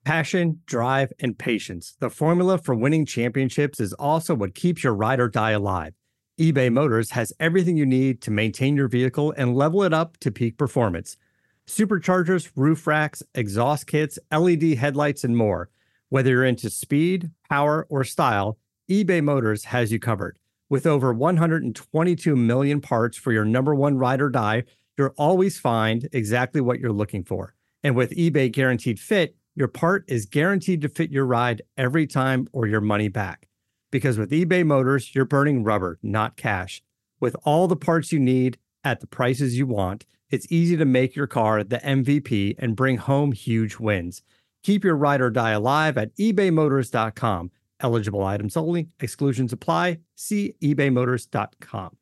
Passion, drive, and patience. The formula for winning championships is also what keeps your ride or die alive. eBay Motors has everything you need to maintain your vehicle and level it up to peak performance. Superchargers, roof racks, exhaust kits, LED headlights, and more. Whether you're into speed, power, or style, eBay Motors has you covered. With over 122 million parts for your number one ride or die, you'll always find exactly what you're looking for. And with eBay Guaranteed Fit, your part is guaranteed to fit your ride every time or your money back. Because with eBay Motors, you're burning rubber, not cash. With all the parts you need at the prices you want, it's easy to make your car the MVP and bring home huge wins. Keep your ride or die alive at ebaymotors.com. Eligible items only. Exclusions apply. See ebaymotors.com.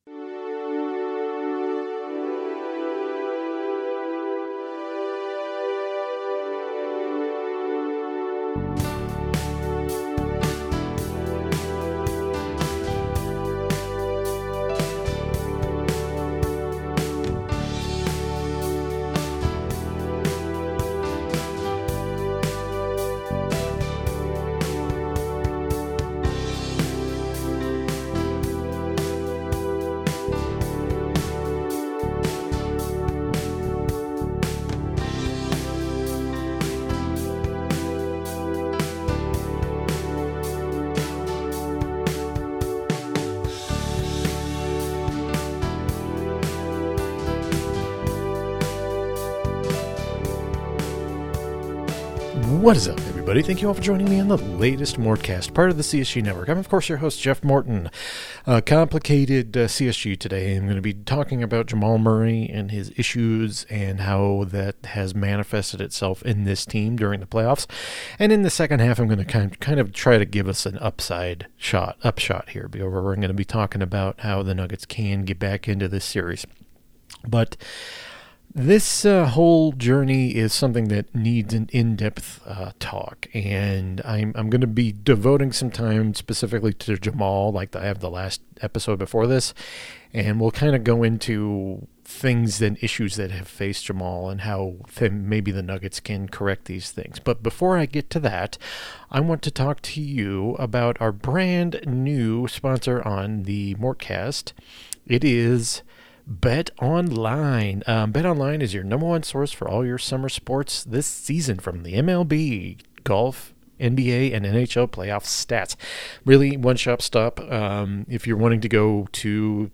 What is up, everybody? Thank you all for joining me on the latest Mortcast, part of the CSG Network. I'm, of course, your host, Jeff Morton. Complicated CSG today. I'm going to be talking about Jamal Murray and his issues and how that has manifested itself in this team during the playoffs. And in the second half, I'm going to kind of try to give us an upshot here, because we're going to be talking about how the Nuggets can get back into this series. But this whole journey is something that needs an in-depth talk, and I'm going to be devoting some time specifically to Jamal, like I have the last episode before this, and we'll kind of go into things and issues that have faced Jamal and how maybe the Nuggets can correct these things. But before I get to that, I want to talk to you about our brand new sponsor on the Mortcast. It is BetOnline. BetOnline is your number one source for all your summer sports this season, from the MLB, golf, NBA, and NHL playoff stats. Really, one-stop stop. If you're wanting to go to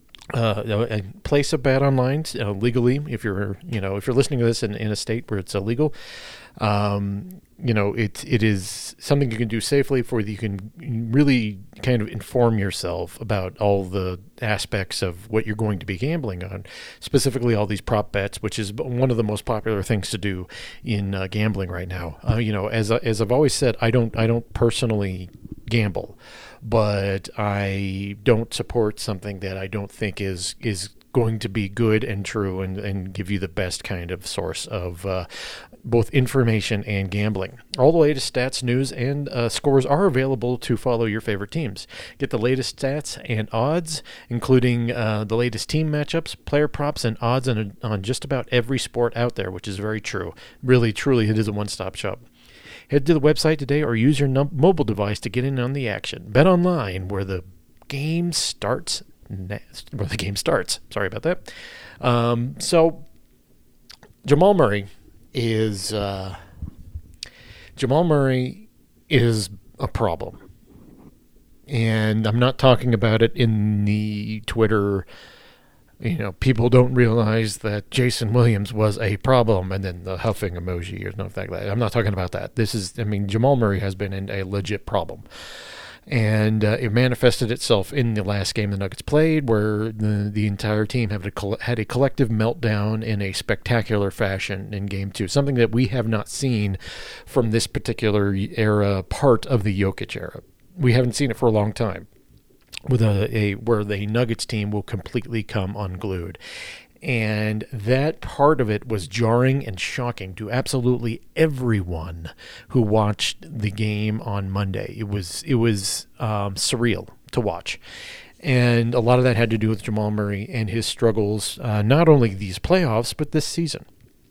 a place of BetOnline legally, if you're listening to this in a state where it's illegal, it is something you can do safely for. You can really kind of inform yourself about all the aspects of what you're going to be gambling on, specifically all these prop bets, which is one of the most popular things to do in gambling right now. As I've always said, I don't personally gamble, but I don't support something that I don't think is going to be good and true and give you the best kind of source of both information and gambling. All the latest stats, news, and scores are available to follow your favorite teams. Get the latest stats and odds, including the latest team matchups, player props, and odds on just about every sport out there, which is very true. Really, truly, it is a one-stop shop. Head to the website today or use your mobile device to get in on the action. Bet online, where the game starts. Sorry about that. So Jamal Murray is a problem, and I'm not talking about it in the Twitter. People don't realize that Jason Williams was a problem, and then the huffing emoji or something like that. I'm not talking about that. Jamal Murray has been a legit problem. And it manifested itself in the last game the Nuggets played, where the entire team had a collective meltdown in a spectacular fashion in Game 2, something that we have not seen from this particular era, part of the Jokic era. We haven't seen it for a long time, with where the Nuggets team will completely come unglued. And that part of it was jarring and shocking to absolutely everyone who watched the game on Monday. It was surreal to watch. And a lot of that had to do with Jamal Murray and his struggles, not only these playoffs, but this season.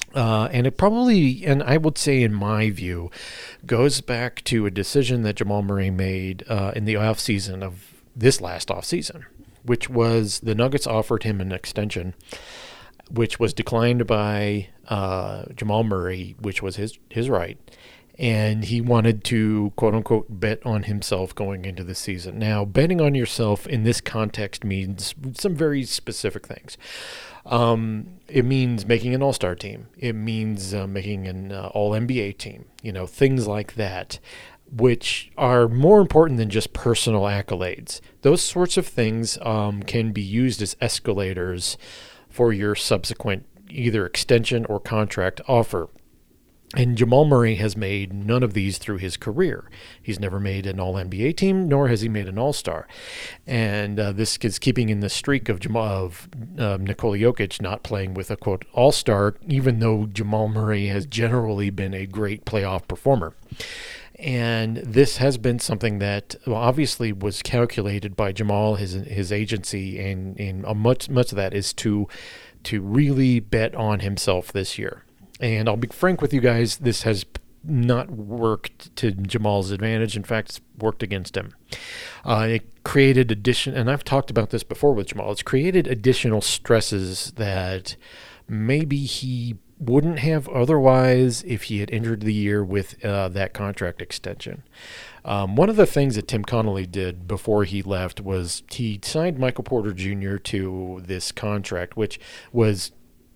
And it probably, and I would say in my view, goes back to a decision that Jamal Murray made in the offseason of this last offseason, which was the Nuggets offered him an extension, which was declined by Jamal Murray, which was his right. And he wanted to, quote unquote, bet on himself going into the season. Now, betting on yourself in this context means some very specific things. It means making an all-star team. It means making an all-NBA team, things like that, which are more important than just personal accolades. Those sorts of things can be used as escalators for your subsequent either extension or contract offer. And Jamal Murray has made none of these through his career. He's never made an all-NBA team, nor has he made an all-star. And this is keeping in the streak of Nikola Jokic not playing with a, quote, all-star, even though Jamal Murray has generally been a great playoff performer. And this has been something that obviously was calculated by Jamal, his agency, and much of that is to really bet on himself this year. And I'll be frank with you guys, this has not worked to Jamal's advantage. In fact, it's worked against him. It created and I've talked about this before with Jamal, it's created additional stresses that maybe he wouldn't have otherwise if he had entered the year with that contract extension. One of the things that Tim Connolly did before he left was he signed Michael Porter Jr. to this contract, which was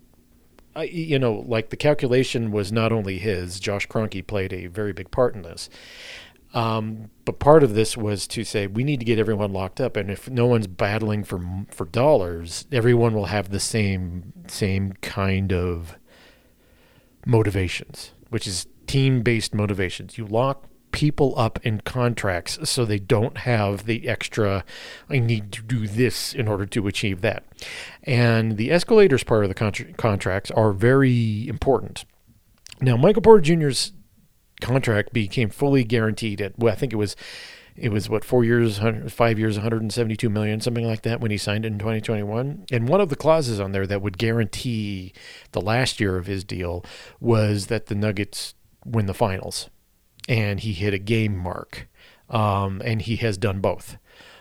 the calculation was not only his. Josh Kroenke played a very big part in this. But part of this was to say we need to get everyone locked up, and if no one's battling for dollars, everyone will have the same kind of motivations, which is team-based motivations. You lock people up in contracts so they don't have the extra, I need to do this in order to achieve that. And the escalators part of the contracts are very important. Now, Michael Porter Jr.'s contract became fully guaranteed at, I think it was 5 years, $172 million, something like that, when he signed it in 2021. And one of the clauses on there that would guarantee the last year of his deal was that the Nuggets win the finals. And he hit a game mark, and he has done both.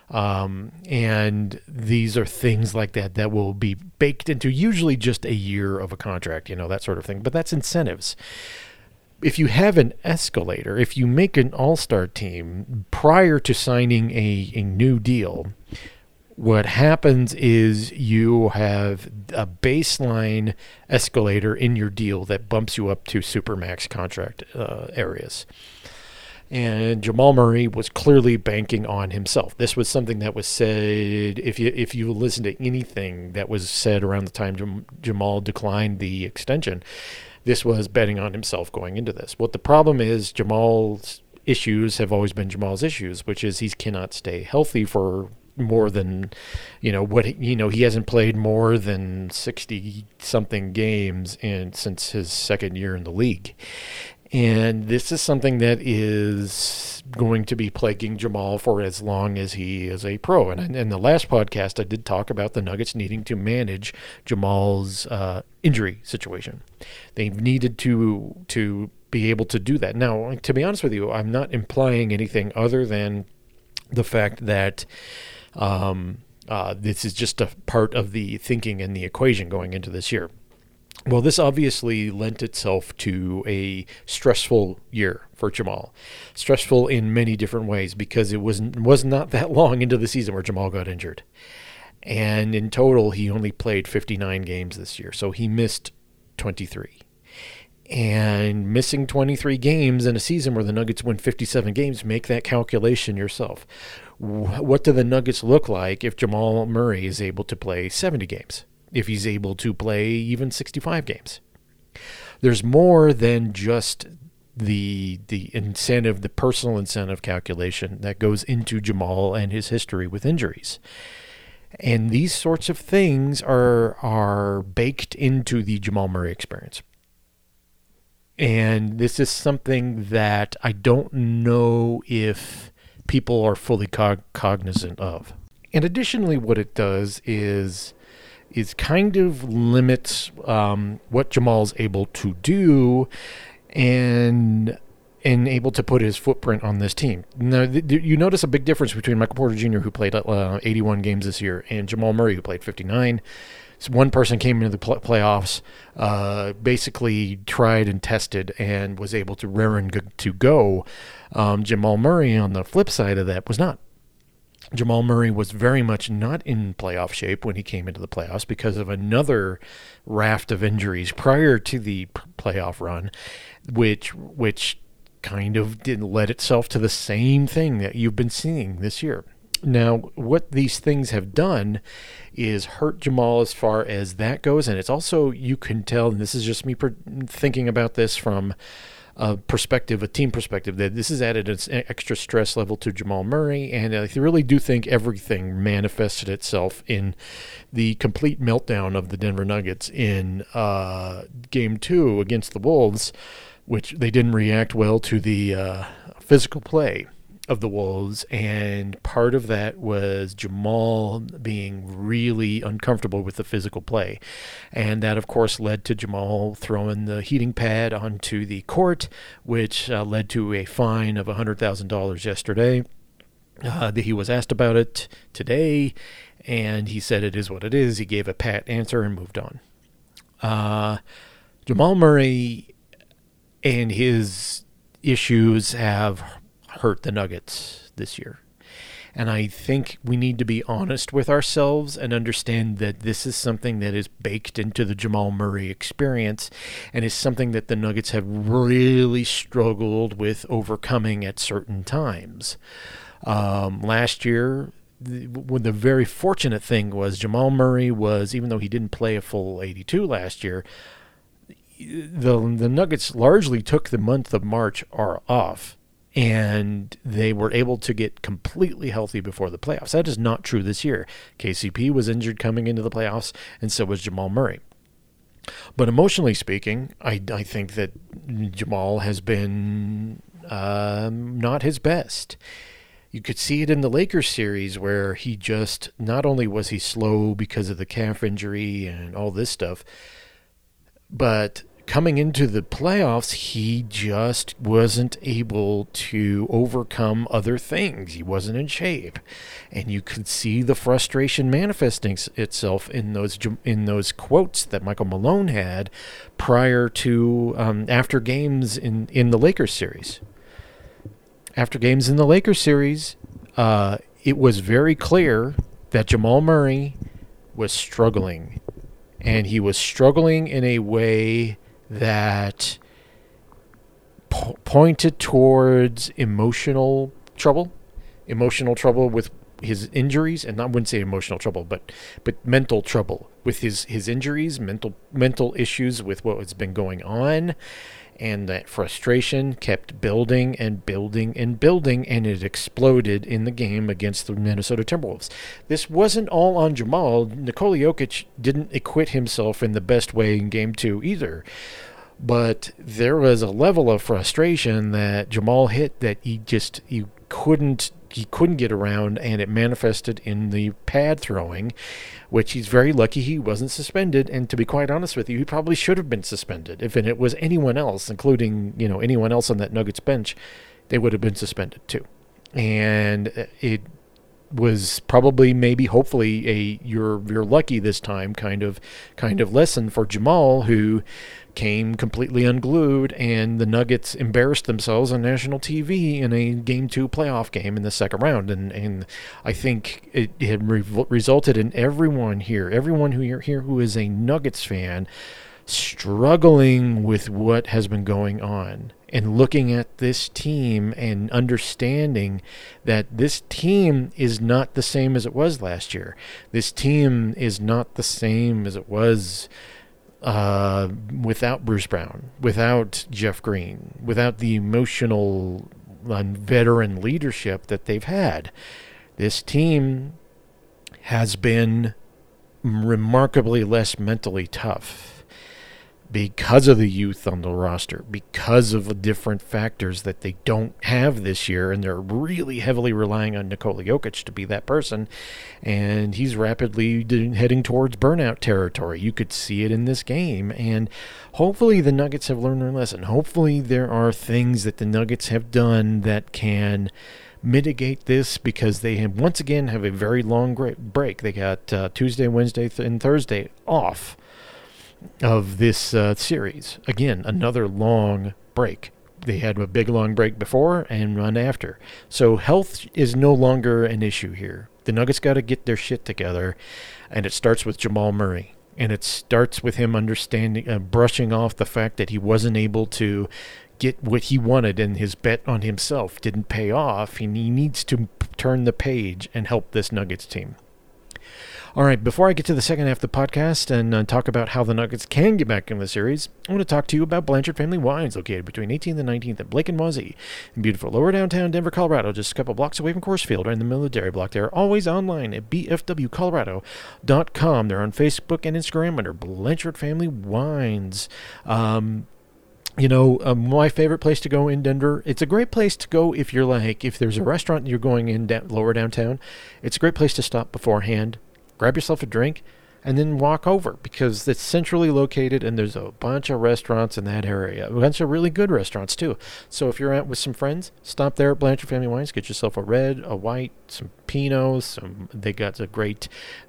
And these are things like that will be baked into usually just a year of a contract, that sort of thing. But that's incentives. If you have an escalator, if you make an all-star team prior to signing a new deal, what happens is you have a baseline escalator in your deal that bumps you up to supermax contract areas. And Jamal Murray was clearly banking on himself. This was something that was said, if you listen to anything that was said around the time Jamal declined the extension, this was betting on himself going into this. What the problem is, Jamal's issues have always been Jamal's issues, which is he cannot stay healthy for more than, he hasn't played more than 60-something games since his second year in the league. And this is something that is going to be plaguing Jamal for as long as he is a pro. And in the last podcast, I did talk about the Nuggets needing to manage Jamal's injury situation. They've needed to be able to do that. Now, to be honest with you, I'm not implying anything other than the fact that this is just a part of the thinking and the equation going into this year. Well, this obviously lent itself to a stressful year for Jamal. Stressful in many different ways because it was not that long into the season where Jamal got injured. And in total, he only played 59 games this year, so he missed 23. And missing 23 games in a season where the Nuggets win 57 games, make that calculation yourself. What do the Nuggets look like if Jamal Murray is able to play 70 games? If he's able to play even 65 games. There's more than just the incentive, the personal incentive calculation that goes into Jamal and his history with injuries. And these sorts of things are baked into the Jamal Murray experience. And this is something that I don't know if people are fully cognizant of. And additionally, what it does is kind of limits what Jamal's able to do and able to put his footprint on this team. Now, you notice a big difference between Michael Porter Jr., who played 81 games this year, and Jamal Murray, who played 59. So one person came into the playoffs, basically tried and tested and was able to raring to go. Jamal Murray, on the flip side of that, was not. Jamal Murray was very much not in playoff shape when he came into the playoffs because of another raft of injuries prior to the playoff run, which kind of did led itself to the same thing that you've been seeing this year. Now, what these things have done is hurt Jamal as far as that goes, and it's also, you can tell, and this is just me thinking about this from a team perspective, that this has added an extra stress level to Jamal Murray, and I really do think everything manifested itself in the complete meltdown of the Denver Nuggets in Game 2 against the Wolves, which they didn't react well to the physical play of the Wolves, and part of that was Jamal being really uncomfortable with the physical play. And that, of course, led to Jamal throwing the heating pad onto the court, which led to a fine of $100,000 yesterday. He was asked about it today, and he said it is what it is. He gave a pat answer and moved on. Jamal Murray and his issues have hurt the Nuggets this year. And I think we need to be honest with ourselves and understand that this is something that is baked into the Jamal Murray experience and is something that the Nuggets have really struggled with overcoming at certain times. Last year, the very fortunate thing was Jamal Murray was, even though he didn't play a full 82 last year, the Nuggets largely took the month of March off, and they were able to get completely healthy before the playoffs. That is not true this year. KCP was injured coming into the playoffs, and so was Jamal Murray. But emotionally speaking, I think that Jamal has been not his best. You could see it in the Lakers series where he just, not only was he slow because of the calf injury and all this stuff, but coming into the playoffs, he just wasn't able to overcome other things. He wasn't in shape, and you could see the frustration manifesting itself in those quotes that Michael Malone had prior to after games in the Lakers series. After games in the Lakers series, it was very clear that Jamal Murray was struggling, and he was struggling in a way that pointed towards emotional trouble with his injuries, and I wouldn't say emotional trouble, but mental trouble with his injuries, mental issues with what has been going on, and that frustration kept building and building and building, and it exploded in the game against the Minnesota Timberwolves. This wasn't all on Jamal. Nikola Jokic didn't acquit himself in the best way in Game 2 either. But there was a level of frustration that Jamal hit that he couldn't get around, and it manifested in the pad throwing, which he's very lucky he wasn't suspended. And to be quite honest with you, he probably should have been suspended. If it was anyone else, including anyone else on that Nuggets bench, they would have been suspended too. And it was probably, maybe, hopefully, a you're lucky this time kind of lesson for Jamal, who came completely unglued, and the Nuggets embarrassed themselves on national TV in a Game 2 playoff game in the second round. And I think it had resulted in everyone who is a Nuggets fan struggling with what has been going on, and looking at this team and understanding that this team is not the same as it was last year. This team is not the same as it was without Bruce Brown, without Jeff Green, without the emotional veteran leadership that they've had. This team has been remarkably less mentally tough. because of the youth on the roster, because of the different factors that they don't have this year, and they're really heavily relying on Nikola Jokic to be that person, and he's rapidly heading towards burnout territory. You could see it in this game, and hopefully the Nuggets have learned their lesson. Hopefully there are things that the Nuggets have done that can mitigate this, because they have, once again, have a very long break. They got Tuesday, Wednesday, and Thursday off of this series. Again, another long break. They had a big long break before and one after. So health is no longer an issue here. The Nuggets got to get their shit together, and it starts with Jamal Murray. And it starts with him understanding, brushing off the fact that he wasn't able to get what he wanted, and his bet on himself didn't pay off. And he needs to turn the page and help this Nuggets team. All right, before I get to the second half of the podcast and talk about how the Nuggets can get back in the series, I want to talk to you about Blanchard Family Wines, located between 18th and 19th at Blake and Wazee in beautiful lower downtown Denver, Colorado, just a couple blocks away from Coors Field, right in the middle of the dairy block. They're always online at bfwcolorado.com. They're on Facebook and Instagram under Blanchard Family Wines. My favorite place to go in Denver, it's a great place to go if you're if there's a restaurant you're going in lower downtown, it's a great place to stop beforehand, grab yourself a drink, and then walk over, because it's centrally located and there's a bunch of restaurants in that area. A bunch of really good restaurants too. So if you're out with some friends, stop there at Blanchard Family Wines, get yourself a red, a white, some Pinots. They got a great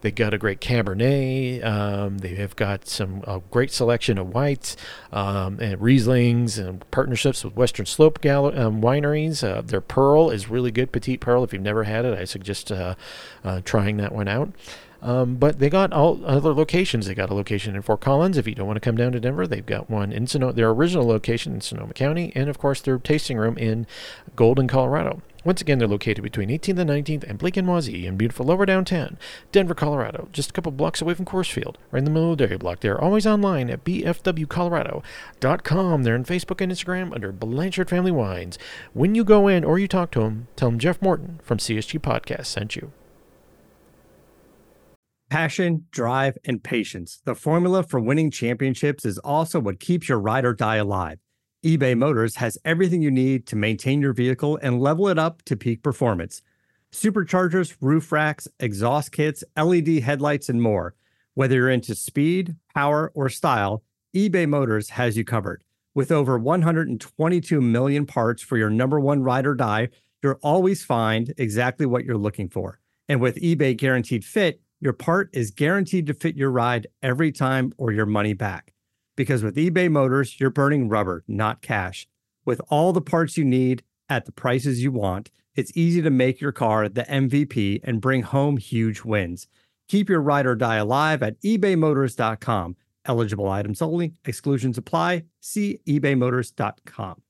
Cabernet. They have got a great selection of whites and Rieslings, and partnerships with Western Slope wineries. Their Pearl is really good, Petite Pearl. If you've never had it, I suggest trying that one out. But they got all other locations. They got a location in Fort Collins. If you don't want to come down to Denver, they've got one in their original location in Sonoma County, and of course their tasting room in Golden, Colorado. Once again, they're located between 18th and 19th and Blake and Wazee in beautiful lower downtown Denver, Colorado, just a couple blocks away from Coors Field, right in the middle of the dairy block. They're always online at bfwcolorado.com. They're on Facebook and Instagram under Blanchard Family Wines. When you go in or you talk to them, tell them Jeff Morton from CSG Podcast sent you. Passion, drive, and patience. The formula for winning championships is also what keeps your ride or die alive. eBay Motors has everything you need to maintain your vehicle and level it up to peak performance. Superchargers, roof racks, exhaust kits, LED headlights, and more. Whether you're into speed, power, or style, eBay Motors has you covered. With over 122 million parts for your number one ride or die, you'll always find exactly what you're looking for. And with eBay Guaranteed Fit, your part is guaranteed to fit your ride every time or your money back. Because with eBay Motors, you're burning rubber, not cash. With all the parts you need at the prices you want, it's easy to make your car the MVP and bring home huge wins. Keep your ride or die alive at ebaymotors.com. Eligible items only. Exclusions apply. See ebaymotors.com.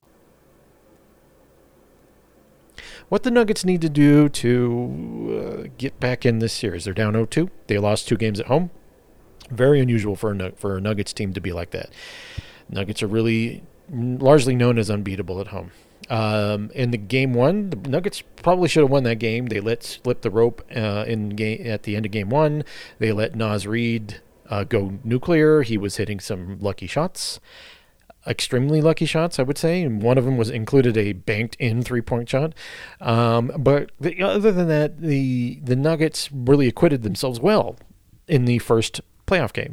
What the Nuggets need to do to get back in this series. They're down 0-2. They lost 2 games at home. Very unusual for a Nuggets team to be like that. Nuggets are really largely known as unbeatable at home. In the game 1, the Nuggets probably should have won that game. They let slip the rope at the end of game 1. They let Naz Reid go nuclear. He was hitting some lucky shots. Extremely lucky shots, I would say, and one of them included a banked-in 3-point shot. But other than that, the Nuggets really acquitted themselves well in the first playoff game.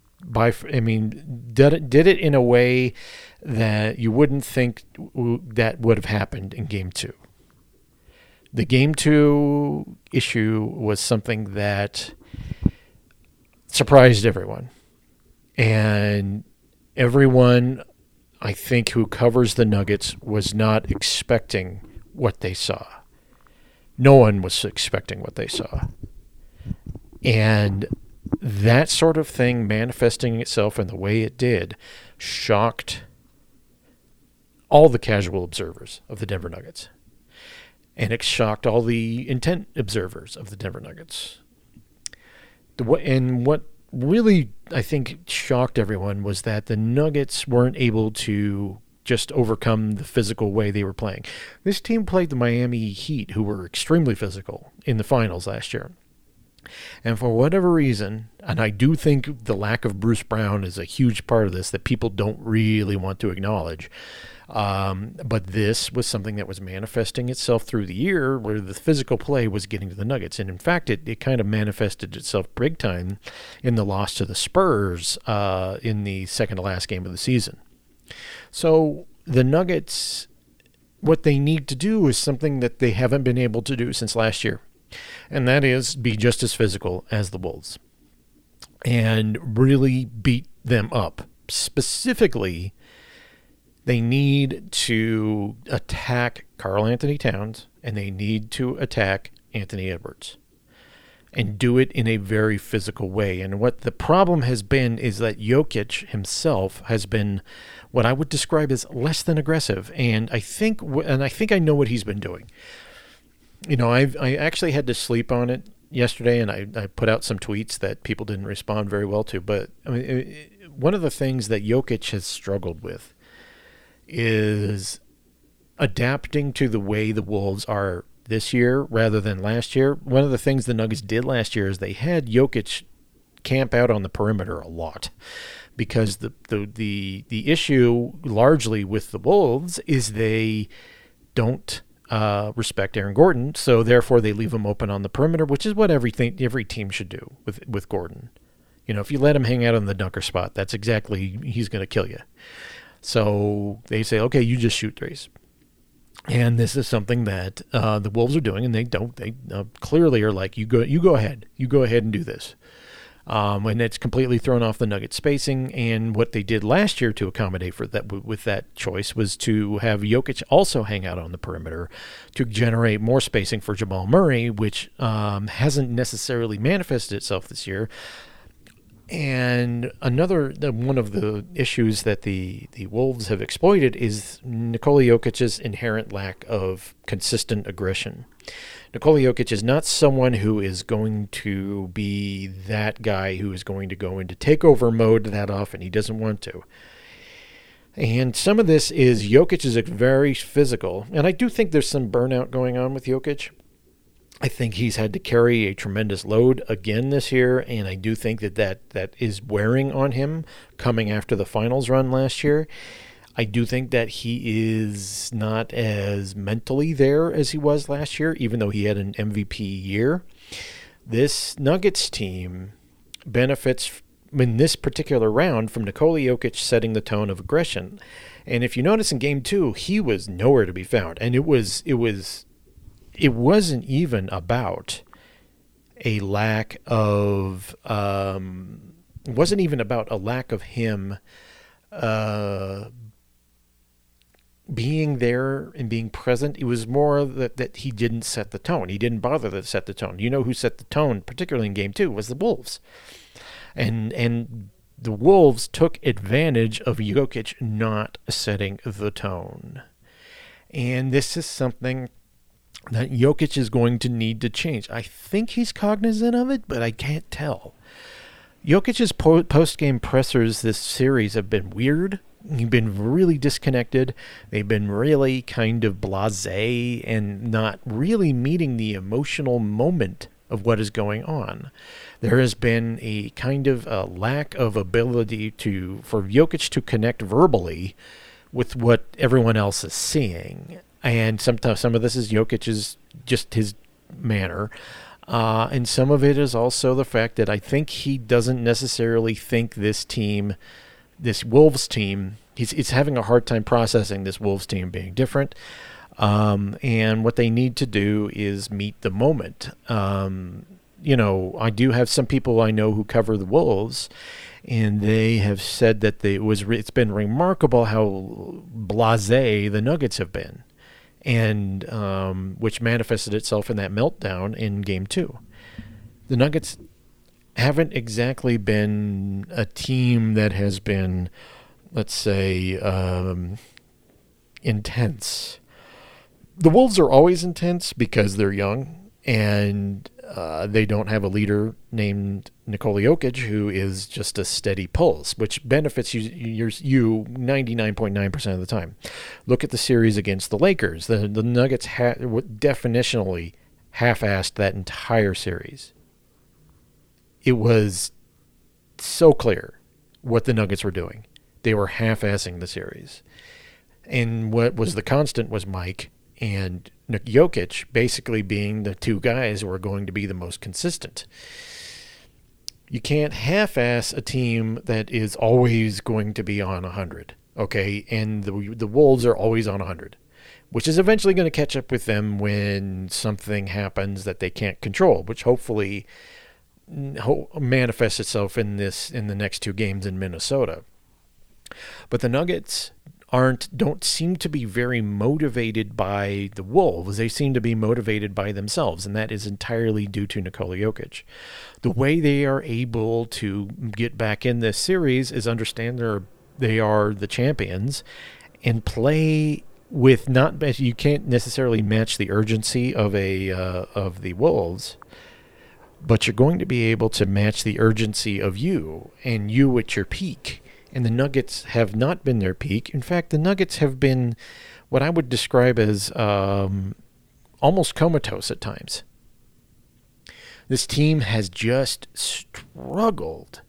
Did it in a way that you wouldn't think that would have happened in game 2. The game 2 issue was something that surprised everyone, and everyone, I think, who covers the Nuggets was not expecting what they saw. No one was expecting what they saw. And that sort of thing manifesting itself in the way it did shocked all the casual observers of the Denver Nuggets. And it shocked all the intent observers of the Denver Nuggets. And what really, I think, shocked everyone was that the Nuggets weren't able to just overcome the physical way they were playing. This team played the Miami Heat, who were extremely physical in the finals last year. And for whatever reason, and I do think the lack of Bruce Brown is a huge part of this that people don't really want to acknowledge. But this was something that was manifesting itself through the year where the physical play was getting to the Nuggets. And in fact, it kind of manifested itself big time in the loss to the Spurs in the second to last game of the season. So the Nuggets, what they need to do is something that they haven't been able to do since last year. And that is be just as physical as the Wolves and really beat them up. Specifically, they need to attack Karl Anthony Towns and they need to attack Anthony Edwards and do it in a very physical way. And what the problem has been is that Jokic himself has been what I would describe as less than aggressive. And I think I know what he's been doing. You know, I actually had to sleep on it yesterday, and I put out some tweets that people didn't respond very well to. But I mean, one of the things that Jokic has struggled with is adapting to the way the Wolves are this year rather than last year. One of the things the Nuggets did last year is they had Jokic camp out on the perimeter a lot, because the issue largely with the Wolves is they don't respect Aaron Gordon, so therefore they leave him open on the perimeter, which is what every team should do with Gordon. You know, if you let him hang out on the dunker spot, that's exactly, he's going to kill you. So they say, okay, you just shoot threes. And this is something that the Wolves are doing, and they clearly are like, you go ahead and do this. And it's completely thrown off the Nuggets spacing. And what they did last year to accommodate for that with that choice was to have Jokic also hang out on the perimeter to generate more spacing for Jamal Murray, which hasn't necessarily manifested itself this year. And one of the issues that the Wolves have exploited is Nikola Jokic's inherent lack of consistent aggression. Nikola Jokic is not someone who is going to be that guy who is going to go into takeover mode that often. He doesn't want to. And some of this is Jokic is very physical, and I do think there's some burnout going on with Jokic. I think he's had to carry a tremendous load again this year, and I do think that is wearing on him coming after the finals run last year. I do think that he is not as mentally there as he was last year, even though he had an MVP year. This Nuggets team benefits in this particular round from Nikola Jokic setting the tone of aggression. And if you notice in Game 2, he was nowhere to be found. And it wasn't even about a lack of it wasn't even about a lack of him being there and being present. It was more that he didn't set the tone. He didn't bother to set the tone. You know who set the tone, particularly in Game 2, was the Wolves. And the Wolves took advantage of Jokic not setting the tone. And this is something that Jokic is going to need to change. I think he's cognizant of it, but I can't tell. Jokic's post-game pressers this series have been weird. He's been really disconnected. They've been really kind of blasé and not really meeting the emotional moment of what is going on. There has been a kind of a lack of ability for Jokic to connect verbally with what everyone else is seeing. And sometimes some of this is Jokic's just his manner. And some of it is also the fact that I think he doesn't necessarily think this Wolves team, he's having a hard time processing this Wolves team being different. And what they need to do is meet the moment. I do have some people I know who cover the Wolves, and they have said that it's been remarkable how blasé the Nuggets have been. And which manifested itself in that meltdown in Game 2. The Nuggets haven't exactly been a team that has been, let's say, intense. The Wolves are always intense because they're young, and they don't have a leader named Nikola Jokic who is just a steady pulse, which benefits you 99.9% of the time. Look at the series against the Lakers. The Nuggets definitionally half-assed that entire series. it was so clear what the Nuggets were doing. They were half-assing the series. And what was the constant was Mike and Jokic basically being the two guys who are going to be the most consistent. You can't half-ass a team that is always going to be on 100, okay? And the Wolves are always on 100, which is eventually going to catch up with them when something happens that they can't control, which hopefully manifests itself in the next two games in Minnesota. But the Nuggets don't seem to be very motivated by the Wolves. They seem to be motivated by themselves, and that is entirely due to Nikola Jokic. The way they are able to get back in this series is understand they are the champions and play with you can't necessarily match the urgency of the Wolves, but you're going to be able to match the urgency of you at your peak. And the Nuggets have not been their peak. In fact, the Nuggets have been what I would describe as almost comatose at times. This team has just struggled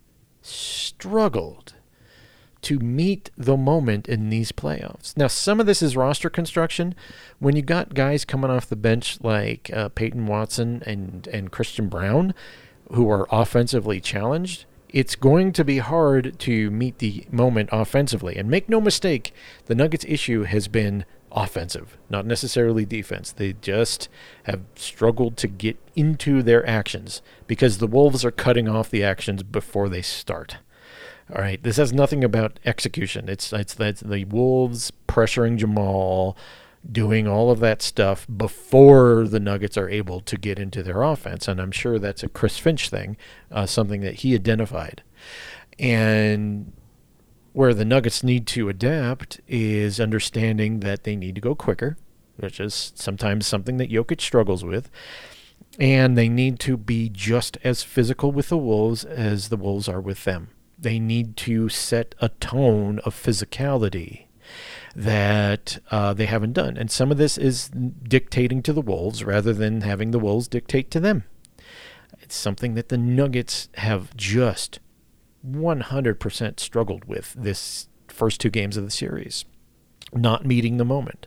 to meet the moment in these playoffs. Now, some of this is roster construction. When you got guys coming off the bench like Peyton Watson and Christian Brown, who are offensively challenged, it's going to be hard to meet the moment offensively. And make no mistake, the Nuggets' issue has been offensive, not necessarily defense. They just have struggled to get into their actions because the Wolves are cutting off the actions before they start. All right, this has nothing about execution. It's the Wolves pressuring Jamal, doing all of that stuff before the Nuggets are able to get into their offense. And I'm sure that's a Chris Finch thing, something that he identified. And where the Nuggets need to adapt is understanding that they need to go quicker, which is sometimes something that Jokic struggles with. And they need to be just as physical with the Wolves as the Wolves are with them. They need to set a tone of physicality that they haven't done. And some of this is dictating to the Wolves rather than having the Wolves dictate to them. It's something that the Nuggets have just 100% struggled with this first two games of the series, not meeting the moment.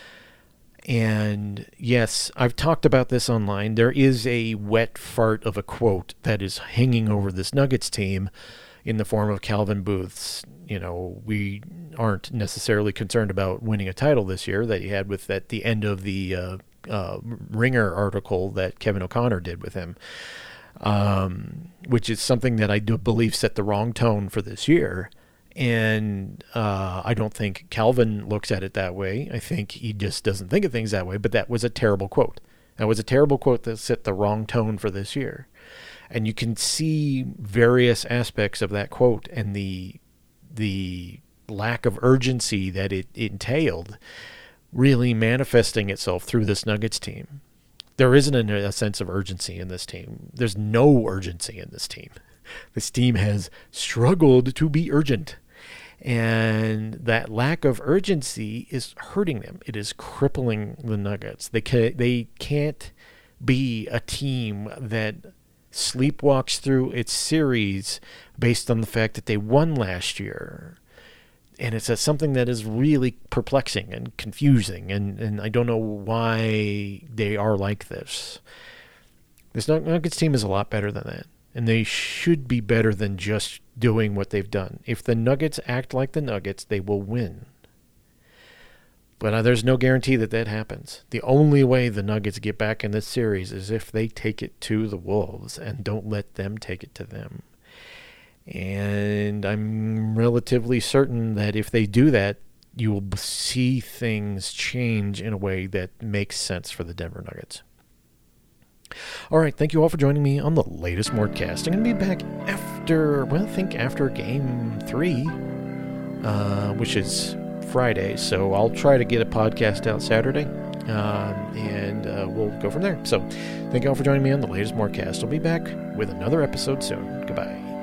And yes, I've talked about this online. There is a wet fart of a quote that is hanging over this Nuggets team in the form of Calvin Booth's, we aren't necessarily concerned about winning a title this year that he had at the end of the Ringer article that Kevin O'Connor did with him, which is something that I do believe set the wrong tone for this year. And I don't think Calvin looks at it that way. I think he just doesn't think of things that way, but that was a terrible quote. That was a terrible quote that set the wrong tone for this year. And you can see various aspects of that quote and the lack of urgency that it entailed really manifesting itself through this Nuggets team. There isn't a sense of urgency in this team. There's no urgency in this team. This team has struggled to be urgent. And that lack of urgency is hurting them. It is crippling the Nuggets. They can't be a team that sleepwalks through its series based on the fact that they won last year. And it's something that is really perplexing and confusing, and I don't know why they are like this. This Nuggets team is a lot better than that, and they should be better than just doing what they've done. If the Nuggets act like the Nuggets, they will win. But there's no guarantee that happens. The only way the Nuggets get back in this series is if they take it to the Wolves and don't let them take it to them. And I'm relatively certain that if they do that, you will see things change in a way that makes sense for the Denver Nuggets. All right, thank you all for joining me on the latest Mortcast. I'm going to be back after Game 3, which is Friday, so I'll try to get a podcast out Saturday, and we'll go from there. So thank you all for joining me on the latest Mortcast. I'll be back with another episode soon. Goodbye.